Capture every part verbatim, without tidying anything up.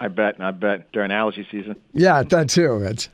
I bet, I bet, during allergy season. Yeah, that too. It's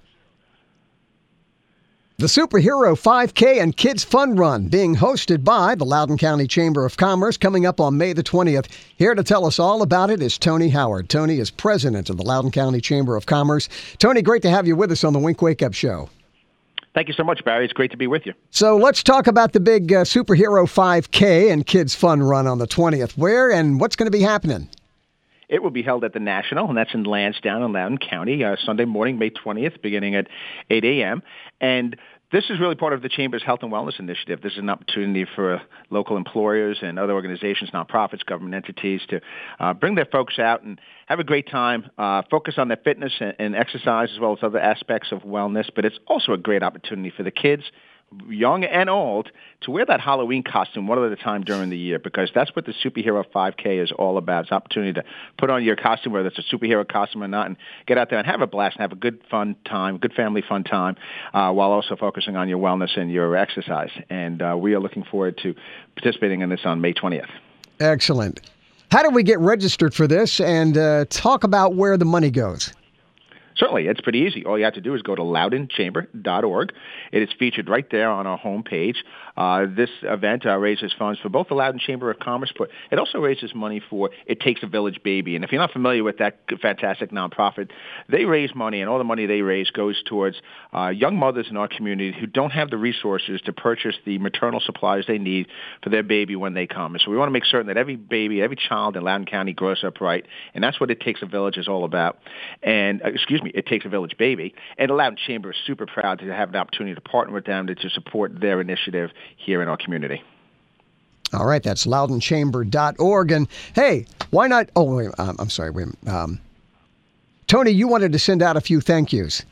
the Superhero five K and Kids Fun Run being hosted by the Loudoun County Chamber of Commerce coming up on May the twentieth. Here to tell us all about it is Tony Howard. Tony is president of the Loudoun County Chamber of Commerce. Tony, great to have you with us on the Wink Wake Up Show. Thank you so much, Barry. It's great to be with you. So let's talk about the big uh, Superhero five K and Kids Fun Run on the twentieth. Where and what's going to be happening? It will be held at the National, and that's in Lansdowne in Loudoun County, uh, Sunday morning, May twentieth, beginning at eight a.m. And this is really part of the Chamber's Health and Wellness Initiative. This is an opportunity for local employers and other organizations, nonprofits, government entities to uh, bring their folks out and have a great time, uh, focus on their fitness and, and exercise as well as other aspects of wellness. But it's also a great opportunity for the kids, young and old, to wear that Halloween costume one at a time during the year, because that's what the Superhero five K is all about. It's an opportunity to put on your costume, whether it's a superhero costume or not, and get out there and have a blast and have a good fun time, good family fun time, uh, while also focusing on your wellness and your exercise. And uh, we are looking forward to participating in this on May twentieth. Excellent. How do we get registered for this, and uh, talk about where the money goes? Certainly. It's pretty easy. All you have to do is go to loudoun chamber dot org. It is featured right there on our homepage. Uh, this event uh, raises funds for both the Loudoun Chamber of Commerce, but it also raises money for It Takes a Village Baby. And if you're not familiar with that fantastic nonprofit, they raise money, and all the money they raise goes towards uh, young mothers in our community who don't have the resources to purchase the maternal supplies they need for their baby when they come. And so we want to make certain that every baby, every child in Loudoun County grows up right, and that's what It Takes a Village is all about. And, uh, excuse me, It Takes a Village Baby. And the Loudoun Chamber is super proud to have an opportunity to partner with them to, to support their initiative here in our community. All right, that's loudoun chamber dot org. And hey, why not? Oh, wait, um, I'm sorry. Wait, um, Tony, you wanted to send out a few thank yous.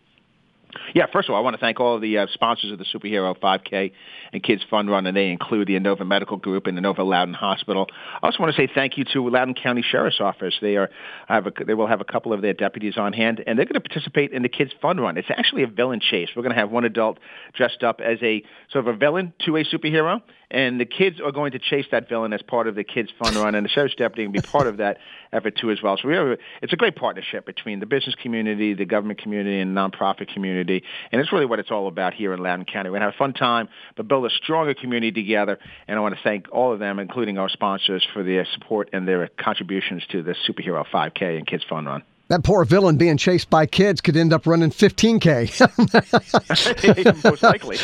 Yeah, first of all, I want to thank all of the uh, sponsors of the Superhero five K and Kids Fun Run, and they include the Inova Medical Group and Inova Loudoun Hospital. I also want to say thank you to Loudoun County Sheriff's Office. They are have a, they will have a couple of their deputies on hand, and they're going to participate in the Kids Fun Run. It's actually a villain chase. We're going to have one adult dressed up as a sort of a villain to a superhero, and the kids are going to chase that villain as part of the Kids Fun Run, and the Sheriff's Deputy will be part of that effort too as well. So we have a, it's a great partnership between the business community, the government community, and nonprofit community, and it's really what it's all about here in Loudoun County. We're going to have a fun time, but build a stronger community together, and I want to thank all of them, including our sponsors, for their support and their contributions to the Superhero five K and Kids Fun Run. That poor villain being chased by kids could end up running fifteen K. Most likely.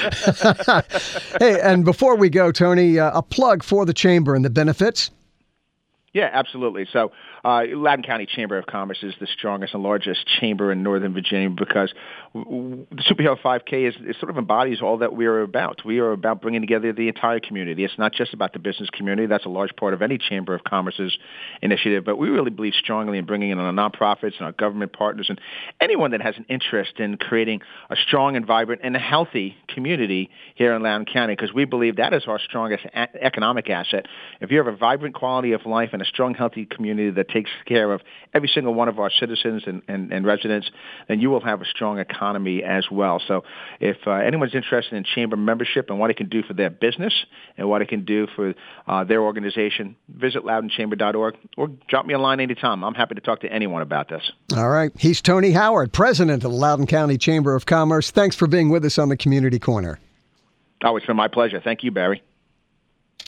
Hey, and before we go, Tony, uh, a plug for the Chamber and the benefits. Yeah, absolutely. So uh, Loudoun County Chamber of Commerce is the strongest and largest chamber in Northern Virginia because w- w- the Superhero five K is, is sort of embodies all that we are about. We are about bringing together the entire community. It's not just about the business community. That's a large part of any Chamber of Commerce's initiative, but we really believe strongly in bringing in our nonprofits and our government partners and anyone that has an interest in creating a strong and vibrant and a healthy community here in Loudoun County, because we believe that is our strongest a- economic asset. If you have a vibrant quality of life and a strong, healthy community that takes care of every single one of our citizens and, and, and residents, then you will have a strong economy as well. So if uh, anyone's interested in chamber membership and what it can do for their business and what it can do for uh, their organization, visit loudoun chamber dot org or drop me a line anytime. I'm happy to talk to anyone about this. All right. He's Tony Howard, president of the Loudoun County Chamber of Commerce. Thanks for being with us on the Community Corner. Oh, it's been my pleasure. Thank you, Barry.